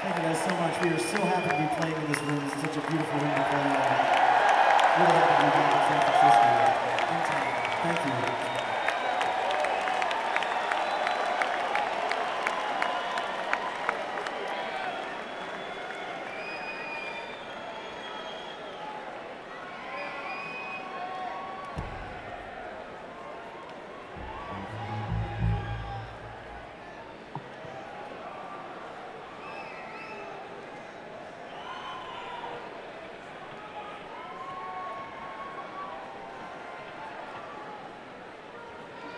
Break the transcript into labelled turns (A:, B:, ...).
A: Thank you guys so much. We are so happy to be playing in this room. This is such a beautiful room to play in. Really happy to be back in San Francisco. Thank you.